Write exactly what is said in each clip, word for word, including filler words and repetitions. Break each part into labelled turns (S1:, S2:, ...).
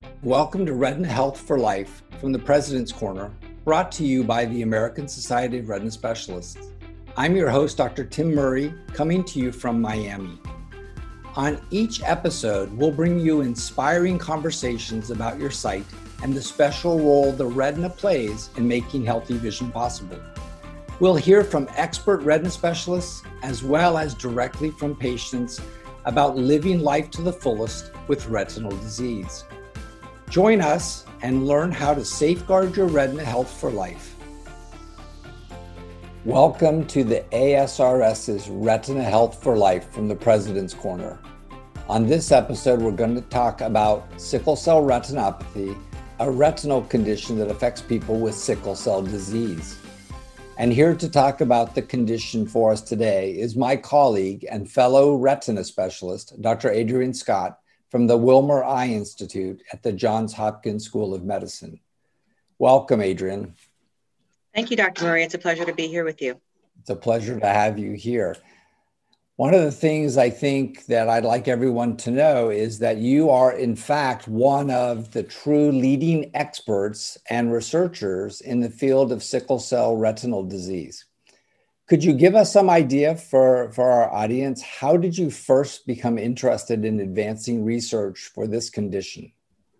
S1: Welcome to Retina Health for Life from the President's Corner, brought to you by the American Society of Retina Specialists. I'm your host, Doctor Tim Murray, coming to you from Miami. On each episode, we'll bring you inspiring conversations about your sight and the special role the retina plays in making healthy vision possible. We'll hear from expert retina specialists as well as directly from patients about living life to the fullest with retinal disease. Join us and learn how to safeguard your retina health for life. Welcome to the ASRS's Retina Health for Life from the President's Corner. On this episode, we're going to talk about sickle cell retinopathy, a retinal condition that affects people with sickle cell disease. And here to talk about the condition for us today is my colleague and fellow retina specialist, Doctor Adrienne Scott, from the Wilmer Eye Institute at the Johns Hopkins School of Medicine. Welcome, Adrienne.
S2: Thank you, Doctor Murray. It's a pleasure to be here with you.
S1: It's a pleasure to have you here. One of the things I think that I'd like everyone to know is that you are, in fact, one of the true leading experts and researchers in the field of sickle cell retinal disease. Could you give us some idea for, for our audience? How did you first become interested in advancing research for this condition?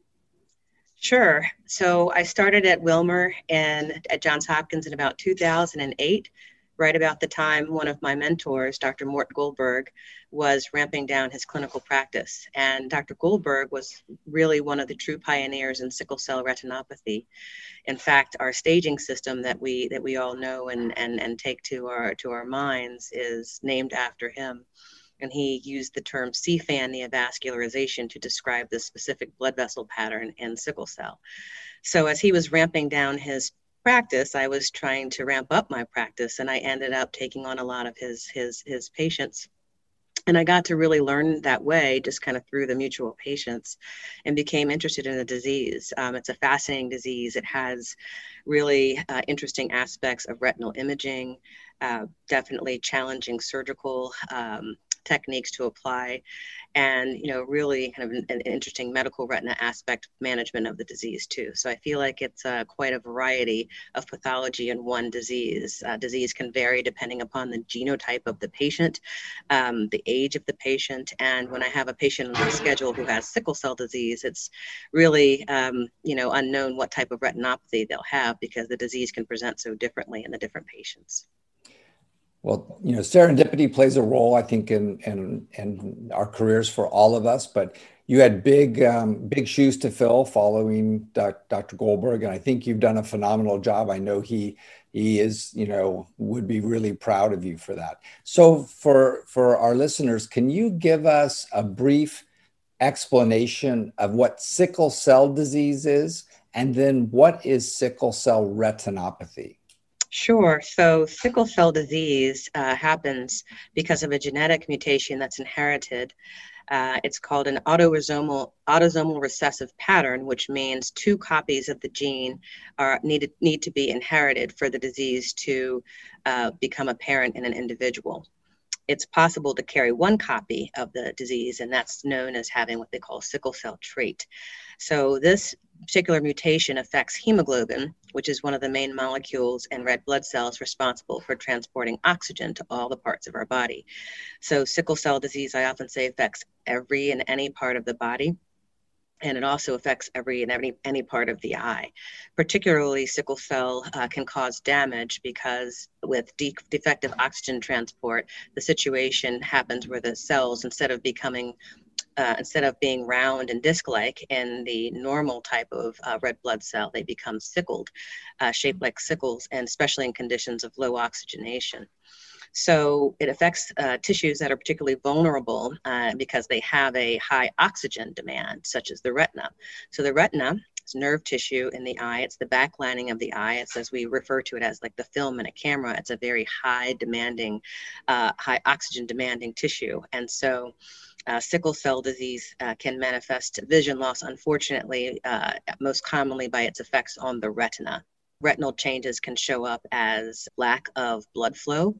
S2: Sure. So I started at Wilmer and at Johns Hopkins in about two thousand eight, right about the time one of my mentors, Doctor Mort Goldberg, was ramping down his clinical practice. And Doctor Goldberg was really one of the true pioneers in sickle cell retinopathy. In fact, our staging system that we that we all know and, and, and take to our to our minds is named after him. And he used the term C FAN neovascularization to describe the specific blood vessel pattern in sickle cell. So as he was ramping down his practice, I was trying to ramp up my practice, and I ended up taking on a lot of his his his patients. And I got to really learn that way, just kind of through the mutual patients, and became interested in the disease. Um, it's a fascinating disease. It has really uh, interesting aspects of retinal imaging, uh, definitely challenging surgical um, techniques to apply, and you know, really kind of an, an interesting medical retina aspect management of the disease too. So I feel like it's uh, quite a variety of pathology in one disease. Uh, disease can vary depending upon the genotype of the patient, um, the age of the patient, and when I have a patient on the schedule who has sickle cell disease, it's really um, you know, unknown what type of retinopathy they'll have because the disease can present so differently in the different patients.
S1: Well, you know, serendipity plays a role, I think, in, in, in our careers for all of us, but you had big, um, big shoes to fill following Doctor Goldberg, and I think you've done a phenomenal job. I know he, he is, you know, would be really proud of you for that. So for, for our listeners, can you give us a brief explanation of what sickle cell disease is, and then what is sickle cell retinopathy?
S2: Sure. So sickle cell disease uh, happens because of a genetic mutation that's inherited. Uh, it's called an autosomal autosomal recessive pattern, which means two copies of the gene are needed need to be inherited for the disease to uh, become apparent in an individual. It's possible to carry one copy of the disease, and that's known as having what they call sickle cell trait. So this particular mutation affects hemoglobin, which is one of the main molecules in red blood cells responsible for transporting oxygen to all the parts of our body. So sickle cell disease, I often say, affects every and any part of the body. And it also affects every and every any part of the eye. Particularly, sickle cell uh, can cause damage because with de- defective oxygen transport, the situation happens where the cells, instead of becoming Uh, instead of being round and disc-like in the normal type of uh, red blood cell, they become sickled, uh, shaped like sickles, and especially in conditions of low oxygenation. So it affects uh, tissues that are particularly vulnerable uh, because they have a high oxygen demand, such as the retina. So the retina is nerve tissue in the eye. It's the back lining of the eye. It's, as we refer to it, as like the film in a camera. It's a very high demanding, uh, high oxygen demanding tissue. And so Uh, sickle cell disease uh, can manifest vision loss, unfortunately, uh, most commonly by its effects on the retina. Retinal changes can show up as lack of blood flow,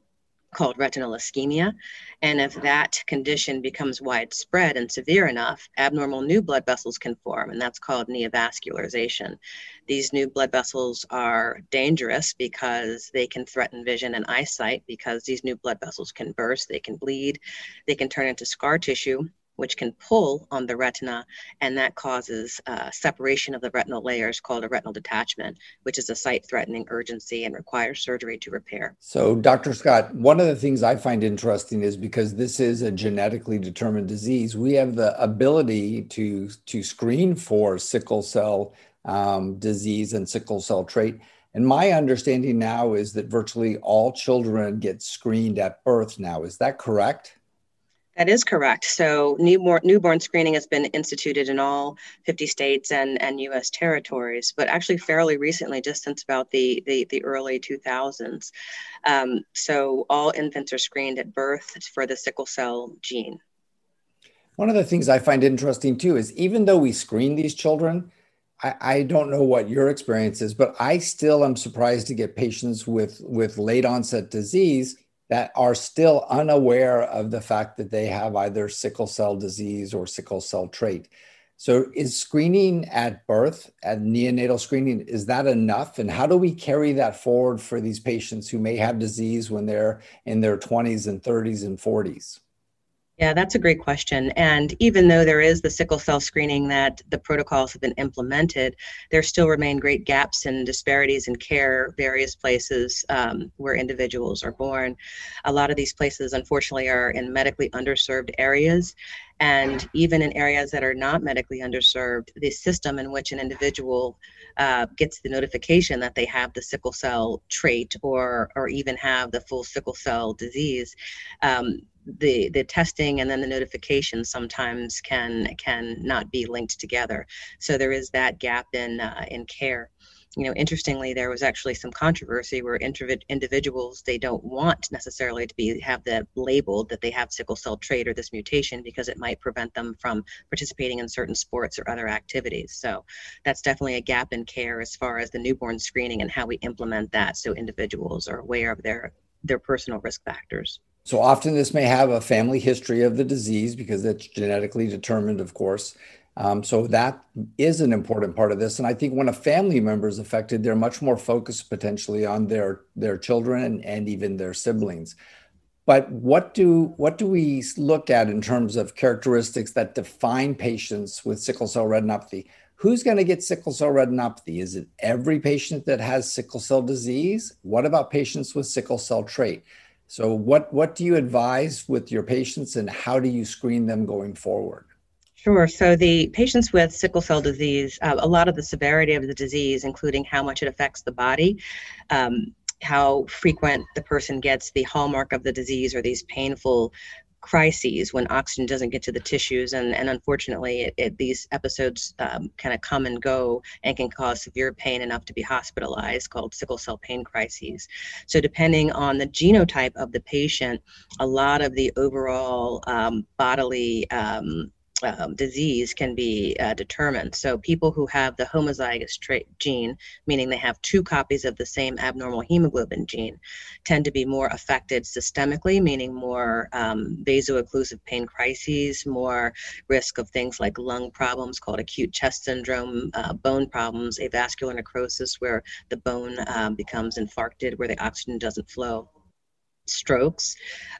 S2: called retinal ischemia. And if that condition becomes widespread and severe enough, abnormal new blood vessels can form, and that's called neovascularization. These new blood vessels are dangerous because they can threaten vision and eyesight, because these new blood vessels can burst, they can bleed, they can turn into scar tissue, which can pull on the retina, and that causes uh, separation of the retinal layers called a retinal detachment, which is a sight-threatening urgency and requires surgery to repair.
S1: So, Doctor Scott, one of the things I find interesting is because this is a genetically determined disease, we have the ability to, to screen for sickle cell um, disease and sickle cell trait. And my understanding now is that virtually all children get screened at birth now. Is that correct?
S2: That is correct. So newborn, newborn screening has been instituted in all fifty states and, and U S territories, but actually fairly recently, just since about the, the, the early two thousands. Um, so all infants are screened at birth for the sickle cell gene.
S1: One of the things I find interesting too is even though we screen these children, I, I don't know what your experience is, but I still am surprised to get patients with, with late onset disease that are still unaware of the fact that they have either sickle cell disease or sickle cell trait. So is screening at birth, at neonatal screening, is that enough? And how do we carry that forward for these patients who may have disease when they're in their twenties and thirties and forties?
S2: Yeah, that's a great question. And even though there is the sickle cell screening that the protocols have been implemented, there still remain great gaps and disparities in care, various places um, where individuals are born. A lot of these places, unfortunately, are in medically underserved areas. And even in areas that are not medically underserved, the system in which an individual uh, gets the notification that they have the sickle cell trait or, or even have the full sickle cell disease, um, the the testing and then the notification sometimes can can not be linked together. So there is that gap in uh, in care. You know, interestingly, there was actually some controversy where individ- individuals, they don't want necessarily to be have that labeled that they have sickle cell trait or this mutation because it might prevent them from participating in certain sports or other activities. So that's definitely a gap in care as far as the newborn screening and how we implement that so individuals are aware of their their personal risk factors.
S1: So often this may have a family history of the disease because it's genetically determined, of course. Um, so that is an important part of this. And I think when a family member is affected, they're much more focused potentially on their, their children and, and even their siblings. But what do, what do we look at in terms of characteristics that define patients with sickle cell retinopathy? Who's going to get sickle cell retinopathy? Is it every patient that has sickle cell disease? What about patients with sickle cell trait? So what, what do you advise with your patients and how do you screen them going forward?
S2: Sure. So the patients with sickle cell disease, uh, a lot of the severity of the disease, including how much it affects the body, um, how frequent the person gets the hallmark of the disease or these painful crises when oxygen doesn't get to the tissues. And, and unfortunately, it, it, these episodes um, kind of come and go and can cause severe pain enough to be hospitalized, called sickle cell pain crises. So depending on the genotype of the patient, a lot of the overall um, bodily um, Um, disease can be uh, determined. So people who have the homozygous trait gene, meaning they have two copies of the same abnormal hemoglobin gene, tend to be more affected systemically, meaning more um, vaso-occlusive pain crises, more risk of things like lung problems called acute chest syndrome, uh, bone problems, avascular necrosis where the bone um, becomes infarcted, where the oxygen doesn't flow, strokes,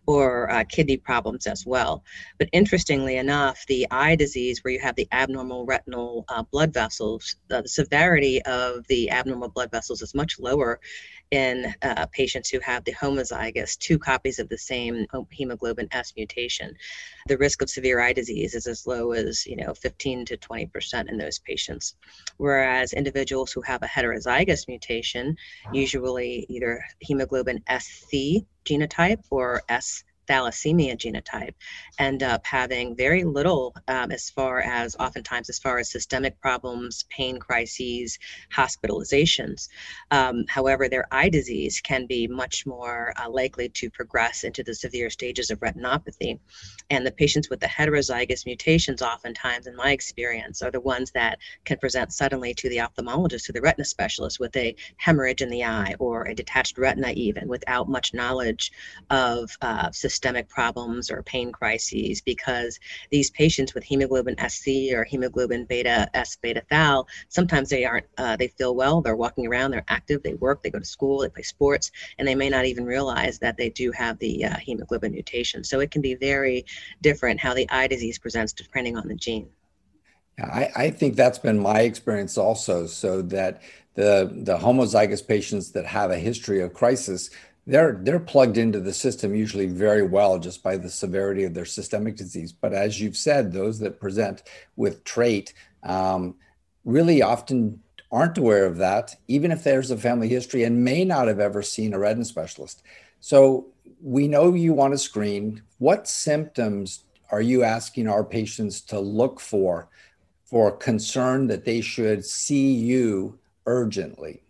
S2: or uh, kidney problems as well. But interestingly enough, the eye disease, where you have the abnormal retinal uh, blood vessels, uh, the severity of the abnormal blood vessels is much lower in uh, patients who have the homozygous, two copies of the same hemoglobin S mutation. The risk of severe eye disease is as low as, you know, fifteen to twenty percent in those patients. Whereas individuals who have a heterozygous mutation, usually either hemoglobin S C genotype or S thalassemia genotype end up having very little um, as far as oftentimes as far as systemic problems, pain crises, hospitalizations. Um, however, their eye disease can be much more uh, likely to progress into the severe stages of retinopathy. And the patients with the heterozygous mutations, oftentimes, in my experience, are the ones that can present suddenly to the ophthalmologist, to the retina specialist, with a hemorrhage in the eye or a detached retina, even without much knowledge of uh, systemic problems or pain crises, because these patients with hemoglobin S C or hemoglobin beta S beta thal, sometimes they aren't, uh, they feel well, they're walking around, they're active, they work, they go to school, they play sports, and they may not even realize that they do have the uh, hemoglobin mutation. So it can be very different how the eye disease presents depending on the gene.
S1: I, I think that's been my experience also, so that the the homozygous patients that have a history of crisis, they're they're plugged into the system usually very well just by the severity of their systemic disease. But as you've said, those that present with trait um, really often aren't aware of that, even if there's a family history, and may not have ever seen a retina specialist. So we know you want to screen. What symptoms are you asking our patients to look for for concern that they should see you urgently?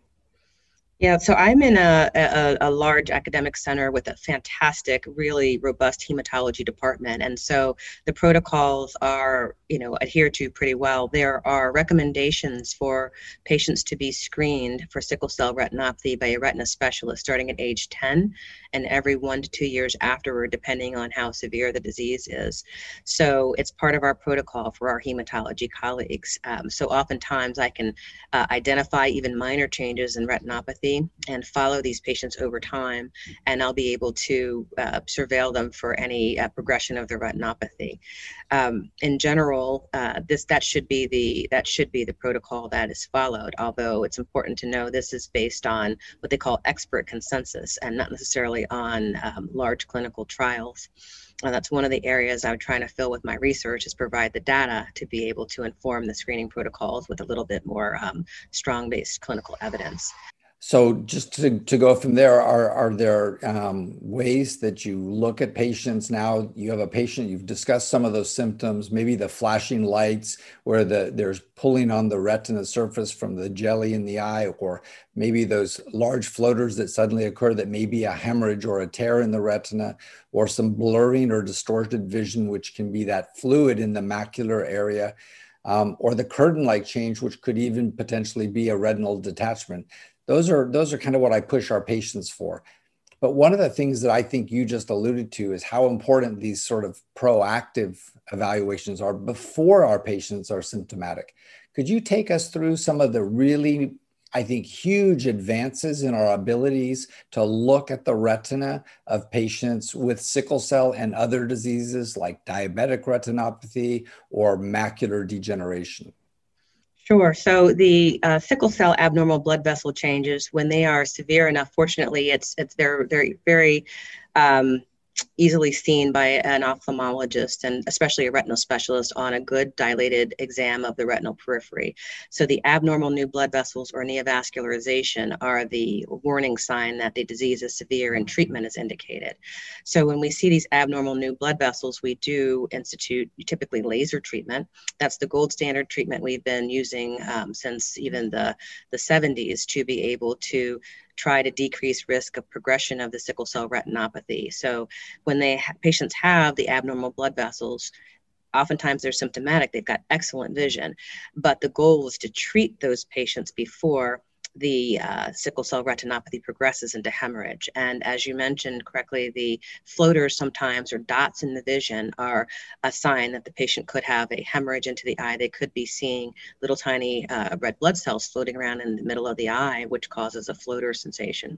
S2: Yeah, so I'm in a, a, a large academic center with a fantastic, really robust hematology department. And so the protocols are, you know, adhered to pretty well. There are recommendations for patients to be screened for sickle cell retinopathy by a retina specialist starting at age ten and every one to two years afterward, depending on how severe the disease is. So it's part of our protocol for our hematology colleagues. Um, so oftentimes I can uh, identify even minor changes in retinopathy and follow these patients over time, and I'll be able to uh, surveil them for any uh, progression of their retinopathy. Um, in general, uh, this that should be the that should be the protocol that is followed. Although it's important to know this is based on what they call expert consensus and not necessarily on um, large clinical trials. And that's one of the areas I'm trying to fill with my research, is provide the data to be able to inform the screening protocols with a little bit more um, strong-based clinical evidence.
S1: So just to, to go from there, are, are there um, ways that you look at patients now? You have a patient, you've discussed some of those symptoms, maybe the flashing lights where the there's pulling on the retina surface from the jelly in the eye, or maybe those large floaters that suddenly occur that may be a hemorrhage or a tear in the retina, or some blurring or distorted vision, which can be that fluid in the macular area, um, or the curtain-like change, which could even potentially be a retinal detachment. Those are those are kind of what I push our patients for. But one of the things that I think you just alluded to is how important these sort of proactive evaluations are before our patients are symptomatic. Could you take us through some of the really, I think, huge advances in our abilities to look at the retina of patients with sickle cell and other diseases like diabetic retinopathy or macular degeneration?
S2: Sure. So the uh, sickle cell abnormal blood vessel changes, when they are severe enough, fortunately, it's it's they're they're very um, easily seen by an ophthalmologist, and especially a retinal specialist, on a good dilated exam of the retinal periphery. So the abnormal new blood vessels or neovascularization are the warning sign that the disease is severe and treatment is indicated. So when we see these abnormal new blood vessels, we do institute typically laser treatment. That's the gold standard treatment we've been using um, since even the, the seventies to be able to try to decrease risk of progression of the sickle cell retinopathy. So when they ha- patients have the abnormal blood vessels, oftentimes they're symptomatic, they've got excellent vision, but the goal is to treat those patients before the uh, sickle cell retinopathy progresses into hemorrhage. And as you mentioned correctly, the floaters sometimes, or dots in the vision, are a sign that the patient could have a hemorrhage into the eye. They could be seeing little tiny uh, red blood cells floating around in the middle of the eye, which causes a floater sensation.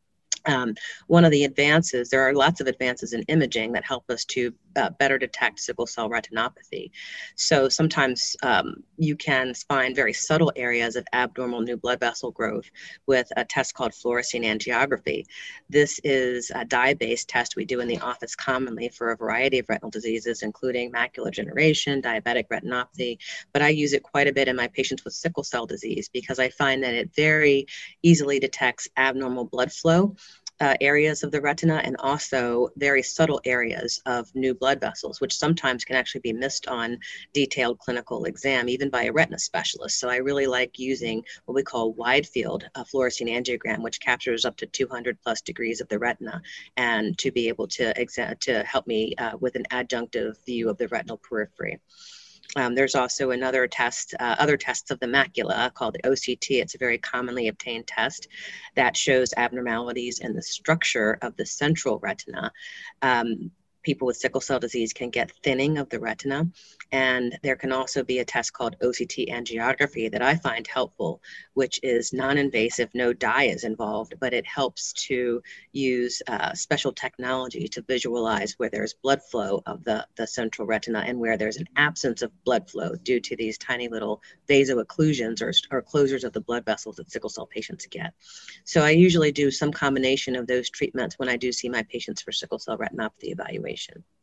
S2: Um, one of the advances, there are lots of advances in imaging that help us to uh, better detect sickle cell retinopathy. So sometimes um, you can find very subtle areas of abnormal new blood vessel growth with a test called fluorescein angiography. This is a dye-based test we do in the office commonly for a variety of retinal diseases, including macular degeneration, diabetic retinopathy, but I use it quite a bit in my patients with sickle cell disease because I find that it very easily detects abnormal blood flow uh, areas of the retina and also very subtle areas of new blood vessels, which sometimes can actually be missed on detailed clinical exam, even by a retina specialist. So I really like using what we call wide field uh, fluorescein angiogram, which captures up to two hundred plus degrees of the retina, and to be able to exa- to help me uh, with an adjunctive view of the retinal periphery. Um, there's also another test, uh, other tests of the macula called the O C T. It's a very commonly obtained test that shows abnormalities in the structure of the central retina. Um, people with sickle cell disease can get thinning of the retina. And there can also be a test called O C T angiography that I find helpful, which is non-invasive, no dye is involved, but it helps to use uh, special technology to visualize where there's blood flow of the, the central retina and where there's an absence of blood flow due to these tiny little vaso-occlusions or, or closures of the blood vessels that sickle cell patients get. So I usually do some combination of those treatments when I do see my patients for sickle cell retinopathy evaluation.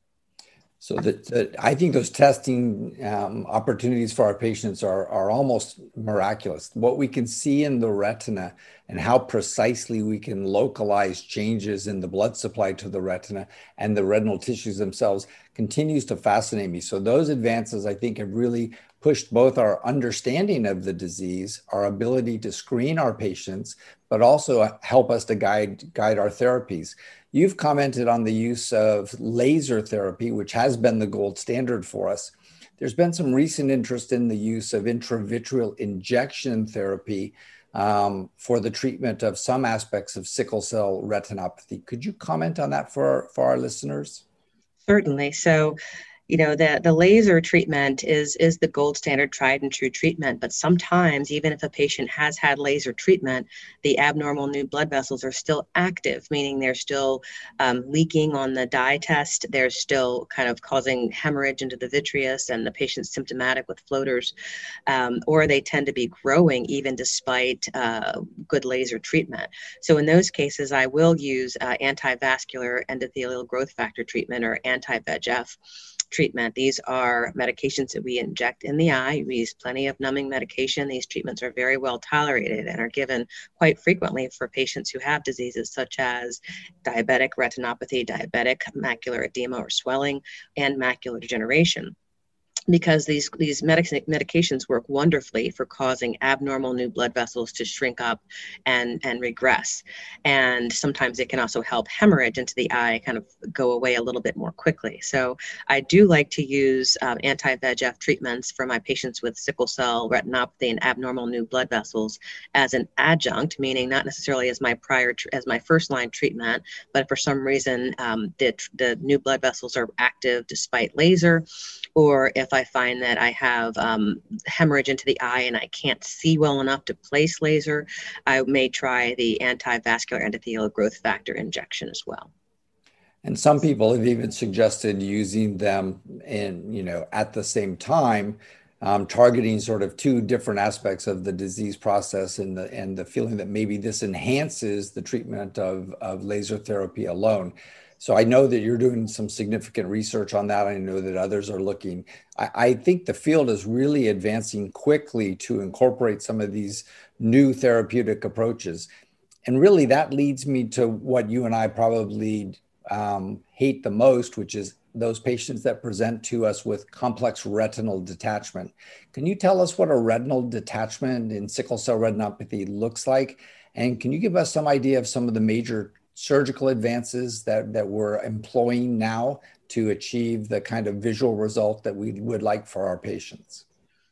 S1: So that, that I think those testing um, opportunities for our patients are, are almost miraculous. What we can see in the retina and how precisely we can localize changes in the blood supply to the retina and the retinal tissues themselves continues to fascinate me. So those advances, I think, have really pushed both our understanding of the disease, our ability to screen our patients, but also help us to guide, guide our therapies. You've commented on the use of laser therapy, which has been the gold standard for us. There's been some recent interest in the use of intravitreal injection therapy um, for the treatment of some aspects of sickle cell retinopathy. Could you comment on that for, for our listeners?
S2: Certainly. So, you know, the, the laser treatment is, is the gold standard tried and true treatment. But sometimes, even if a patient has had laser treatment, the abnormal new blood vessels are still active, meaning they're still um, leaking on the dye test. They're still kind of causing hemorrhage into the vitreous, and the patient's symptomatic with floaters, um, or they tend to be growing even despite uh, good laser treatment. So in those cases, I will use uh, anti-vascular endothelial growth factor treatment, or anti-V E G F treatment. These are medications that we inject in the eye. We use plenty of numbing medication. These treatments are very well tolerated and are given quite frequently for patients who have diseases such as diabetic retinopathy, diabetic macular edema or swelling, and macular degeneration, because these, these medic- medications work wonderfully for causing abnormal new blood vessels to shrink up and, and regress. And sometimes it can also help hemorrhage into the eye kind of go away a little bit more quickly. So I do like to use um, anti-V E G F treatments for my patients with sickle cell retinopathy and abnormal new blood vessels as an adjunct, meaning not necessarily as my prior, tr- as my first line treatment, but for some reason um, the, the new blood vessels are active despite laser, or if I find that I have um, hemorrhage into the eye and I can't see well enough to place laser, I may try the anti-vascular endothelial growth factor injection as well.
S1: And some people have even suggested using them in, you know, at the same time, um, targeting sort of two different aspects of the disease process, and the and the feeling that maybe this enhances the treatment of, of laser therapy alone. So I know that you're doing some significant research on that. I know that others are looking. I, I think the field is really advancing quickly to incorporate some of these new therapeutic approaches. And really that leads me to what you and I probably um, hate the most, which is those patients that present to us with complex retinal detachment. Can you tell us what a retinal detachment in sickle cell retinopathy looks like? And can you give us some idea of some of the major surgical advances that, that we're employing now to achieve the kind of visual result that we would like for our patients?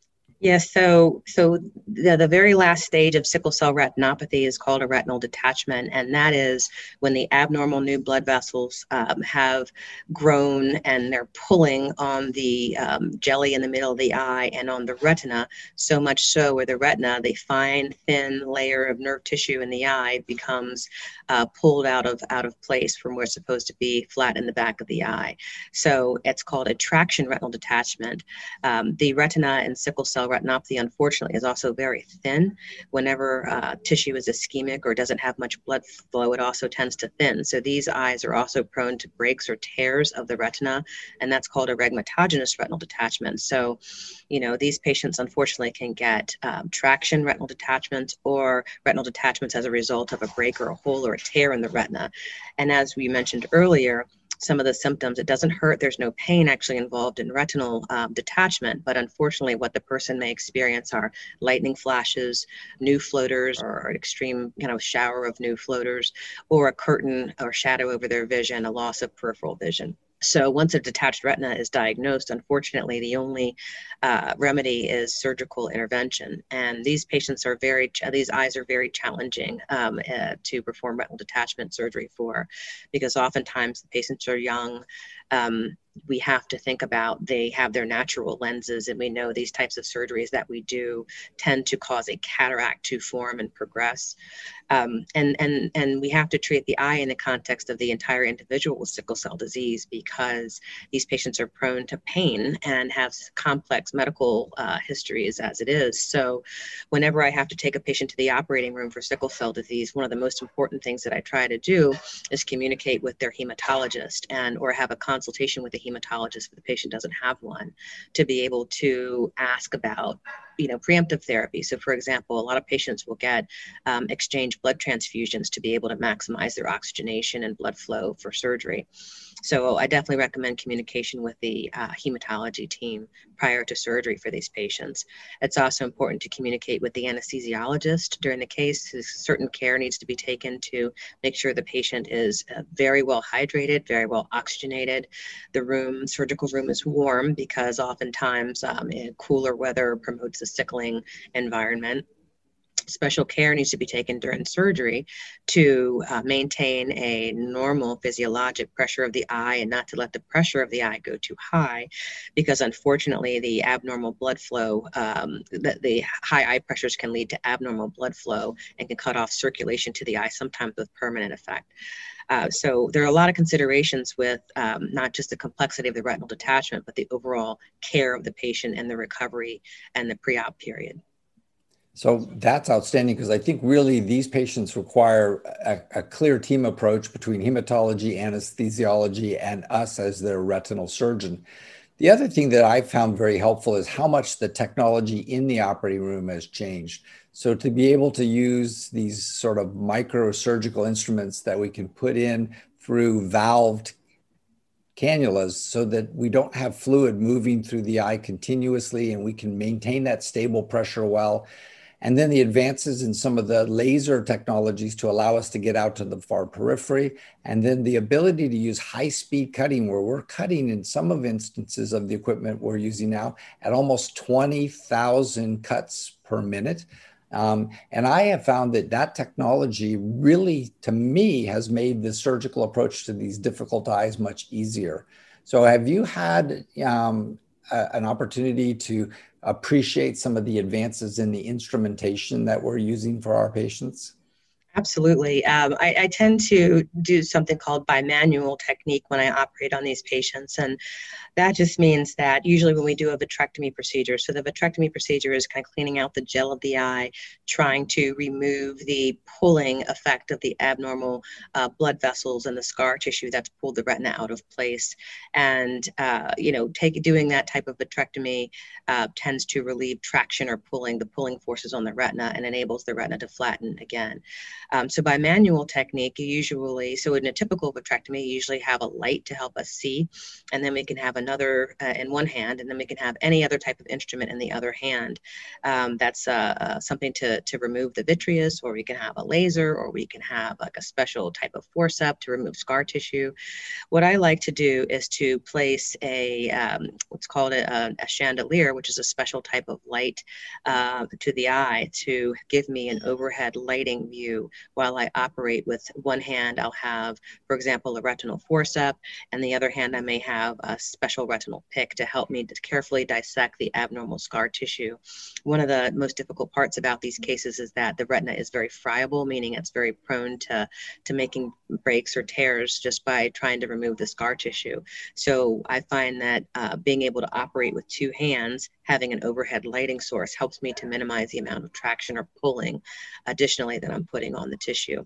S2: Yes, so so the, the very last stage of sickle cell retinopathy is called a retinal detachment, and that is when the abnormal new blood vessels um, have grown and they're pulling on the um, jelly in the middle of the eye and on the retina, so much so where the retina, the fine, thin layer of nerve tissue in the eye, becomes uh, pulled out of out of place from where it's supposed to be flat in the back of the eye. So it's called a traction retinal detachment. Um, the retina in sickle cell cell retinopathy, unfortunately, is also very thin. Whenever uh, tissue is ischemic or doesn't have much blood flow, it also tends to thin. So these eyes are also prone to breaks or tears of the retina, and that's called a rhegmatogenous retinal detachment. So, you know, these patients unfortunately can get um, traction retinal detachments or retinal detachments as a result of a break or a hole or a tear in the retina. And as we mentioned earlier, some of the symptoms, it doesn't hurt, there's no pain actually involved in retinal um, detachment, but unfortunately what the person may experience are lightning flashes, new floaters, or an extreme kind of shower of new floaters, or a curtain or shadow over their vision, a loss of peripheral vision. So once a detached retina is diagnosed, unfortunately, the only uh, remedy is surgical intervention. And these patients are very, these eyes are very challenging um, uh, to perform retinal detachment surgery for, because oftentimes the patients are young. Um, we have to think about, they have their natural lenses, and we know these types of surgeries that we do tend to cause a cataract to form and progress. Um, and, and, and we have to treat the eye in the context of the entire individual with sickle cell disease, because these patients are prone to pain and have complex medical uh, histories as it is. So whenever I have to take a patient to the operating room for sickle cell disease, one of the most important things that I try to do is communicate with their hematologist, and or have a consultation with the hematologist if the patient doesn't have one, to be able to ask about, you know, preemptive therapy. So for example, a lot of patients will get um, exchange blood transfusions to be able to maximize their oxygenation and blood flow for surgery. So I definitely recommend communication with the uh, hematology team prior to surgery for these patients. It's also important to communicate with the anesthesiologist during the case. Certain care needs to be taken to make sure the patient is uh, very well hydrated, very well oxygenated. The room, surgical room, is warm because oftentimes um, cooler weather promotes a sickling environment. Special care needs to be taken during surgery to uh, maintain a normal physiologic pressure of the eye, and not to let the pressure of the eye go too high, because unfortunately the abnormal blood flow, um, the, the high eye pressures can lead to abnormal blood flow and can cut off circulation to the eye, sometimes with permanent effect. Uh, so there are a lot of considerations with um, not just the complexity of the retinal detachment, but the overall care of the patient and the recovery and the pre-op period.
S1: So that's outstanding, because I think really these patients require a, a clear team approach between hematology, anesthesiology, and us as their retinal surgeon. The other thing that I found very helpful is how much the technology in the operating room has changed. So to be able to use these sort of microsurgical instruments that we can put in through valved cannulas, so that we don't have fluid moving through the eye continuously, and we can maintain that stable pressure well. And then the advances in some of the laser technologies to allow us to get out to the far periphery. And then the ability to use high-speed cutting, where we're cutting in some of instances of the equipment we're using now at almost twenty thousand cuts per minute. Um, and I have found that that technology really, to me, has made the surgical approach to these difficult eyes much easier. So have you had um, a, an opportunity to appreciate some of the advances in the instrumentation that we're using for our patients?
S2: Absolutely. Um, I, I tend to do something called bimanual technique when I operate on these patients. And that just means that usually when we do a vitrectomy procedure, so the vitrectomy procedure is kind of cleaning out the gel of the eye, trying to remove the pulling effect of the abnormal uh, blood vessels and the scar tissue that's pulled the retina out of place. And, uh, you know, take, doing that type of vitrectomy uh, tends to relieve traction or pulling, the pulling forces on the retina, and enables the retina to flatten again. Um, so by manual technique, you usually, so in a typical vitrectomy, you usually have a light to help us see, and then we can have another uh, in one hand, and then we can have any other type of instrument in the other hand. Um, that's uh, uh, something to, to remove the vitreous, or we can have a laser, or we can have like a special type of forceps to remove scar tissue. What I like to do is to place a, um, what's called a, a chandelier, which is a special type of light uh, to the eye to give me an overhead lighting view while I operate. With one hand, I'll have, for example, a retinal forceps, and the other hand, I may have a special retinal pick to help me to carefully dissect the abnormal scar tissue. One of the most difficult parts about these cases is that the retina is very friable, meaning it's very prone to, to making breaks or tears just by trying to remove the scar tissue. So I find that uh, being able to operate with two hands having an overhead lighting source helps me to minimize the amount of traction or pulling additionally that I'm putting on the tissue.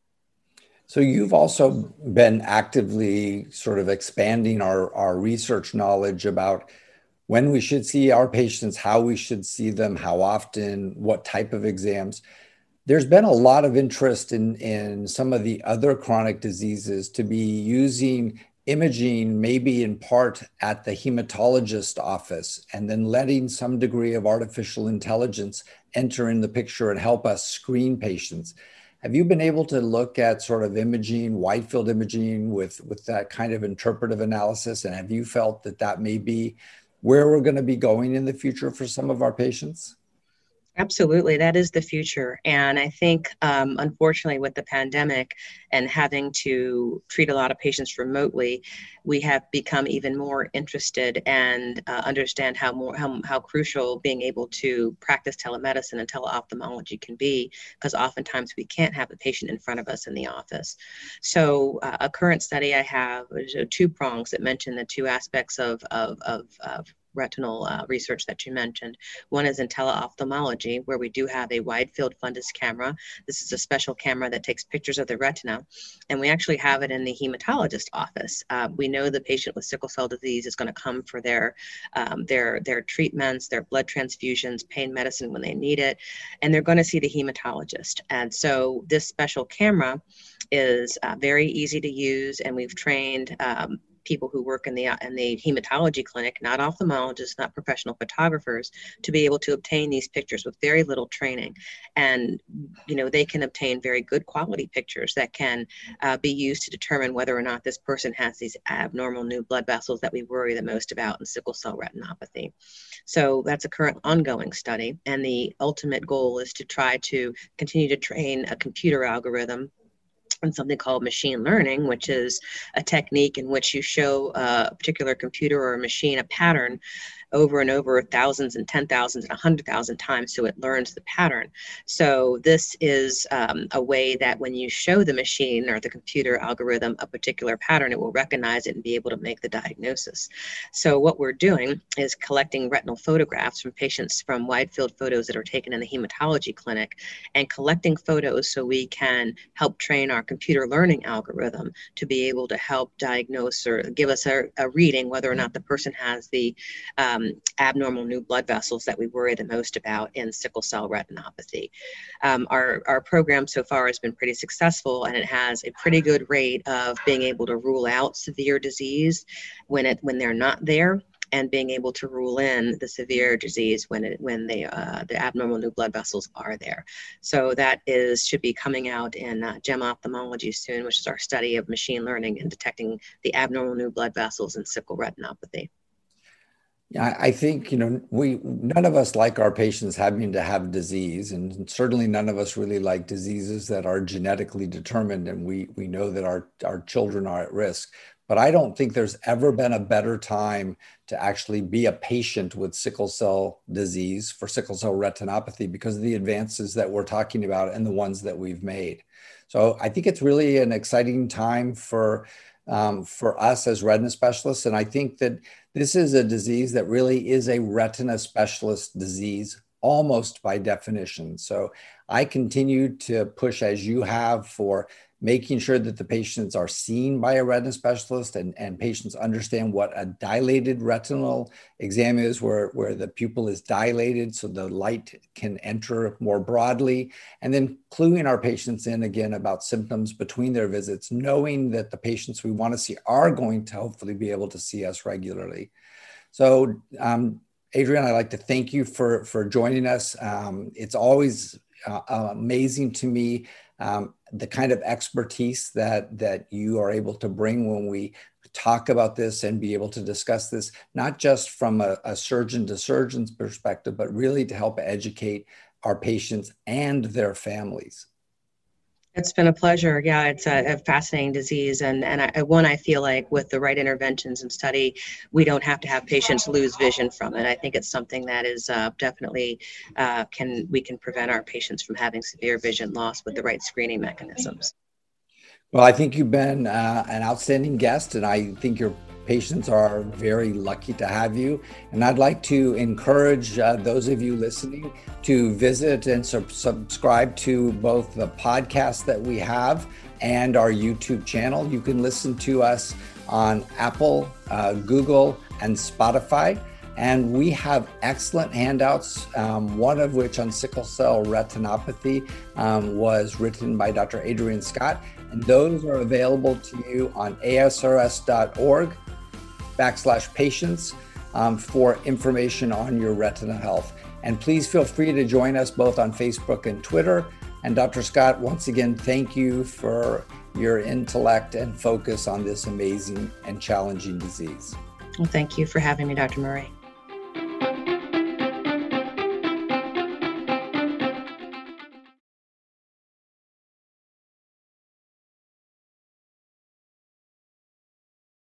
S1: So you've also been actively sort of expanding our, our research knowledge about when we should see our patients, how we should see them, how often, what type of exams. There's been a lot of interest in, in some of the other chronic diseases to be using imaging, maybe in part at the hematologist office, and then letting some degree of artificial intelligence enter in the picture and help us screen patients. Have you been able to look at sort of imaging, wide field imaging with, with that kind of interpretive analysis? And have you felt that that may be where we're going to be going in the future for some of our patients?
S2: Absolutely, that is the future. And I think, um, unfortunately, with the pandemic and having to treat a lot of patients remotely, we have become even more interested and uh, understand how more how, how crucial being able to practice telemedicine and teleophthalmology can be, because oftentimes we can't have the patient in front of us in the office. So uh, a current study I have is uh, two prongs that mention the two aspects of, of, of, of retinal uh, research that you mentioned. One is in teleophthalmology, where we do have a wide field fundus camera. This is a special camera that takes pictures of the retina, and we actually have it in the hematologist office. Uh, we know the patient with sickle cell disease is going to come for their, um, their, their treatments, their blood transfusions, pain medicine when they need it, and they're going to see the hematologist. And so this special camera is uh, very easy to use, and we've trained um, people who work in the in the hematology clinic, not ophthalmologists, not professional photographers, to be able to obtain these pictures with very little training. And, you know, they can obtain very good quality pictures that can uh, be used to determine whether or not this person has these abnormal new blood vessels that we worry the most about in sickle cell retinopathy. So that's a current ongoing study. And the ultimate goal is to try to continue to train a computer algorithm and something called machine learning, which is a technique in which you show a particular computer or a machine a pattern over and over thousands and ten thousands and a hundred thousand times, so it learns the pattern. So this is um, a way that when you show the machine or the computer algorithm a particular pattern, it will recognize it and be able to make the diagnosis. So what we're doing is collecting retinal photographs from patients from wide field photos that are taken in the hematology clinic, and collecting photos so we can help train our computer learning algorithm to be able to help diagnose or give us a, a reading whether or not the person has the um, Um, abnormal new blood vessels that we worry the most about in sickle cell retinopathy. Um, our, our program so far has been pretty successful, and it has a pretty good rate of being able to rule out severe disease when it when they're not there, and being able to rule in the severe disease when it when they uh, the abnormal new blood vessels are there. So that is should be coming out in uh, GEM Ophthalmology soon, which is our study of machine learning and detecting the abnormal new blood vessels in sickle retinopathy.
S1: Yeah, I think, you know, we none of us like our patients having to have disease, and certainly none of us really like diseases that are genetically determined, and we we know that our our children are at risk. But I don't think there's ever been a better time to actually be a patient with sickle cell disease for sickle cell retinopathy, because of the advances that we're talking about and the ones that we've made. So I think it's really an exciting time for Um, for us as retina specialists. And I think that this is a disease that really is a retina specialist disease, almost by definition. So I continue to push, as you have, for making sure that the patients are seen by a retina specialist, and, and patients understand what a dilated retinal exam is, where, where the pupil is dilated so the light can enter more broadly, and then cluing our patients in again about symptoms between their visits, knowing that the patients we want to see are going to hopefully be able to see us regularly. So um, Adrienne, I'd like to thank you for, for joining us. Um, it's always uh, amazing to me um, the kind of expertise that, that you are able to bring when we talk about this and be able to discuss this, not just from a, a surgeon to surgeon's perspective, but really to help educate our patients and their families.
S2: It's been a pleasure. Yeah, it's a, a fascinating disease. And, and I, one, I feel like with the right interventions and study, we don't have to have patients lose vision from it. I think it's something that is uh, definitely, uh, can we can prevent our patients from having severe vision loss with the right screening mechanisms.
S1: Well, I think you've been uh, an outstanding guest, and I think your patients are very lucky to have you. And I'd like to encourage uh, those of you listening to visit and sub- subscribe to both the podcast that we have and our YouTube channel. You can listen to us on Apple, uh, Google, and Spotify. And we have excellent handouts, um, one of which on sickle cell retinopathy um, was written by Doctor Adrian Scott. And those are available to you on asrs.org backslash patients um, for information on your retina health. And please feel free to join us both on Facebook and Twitter. And Doctor Scott, once again, thank you for your intellect and focus on this amazing and challenging disease.
S2: Well, thank you for having me, Doctor Murray.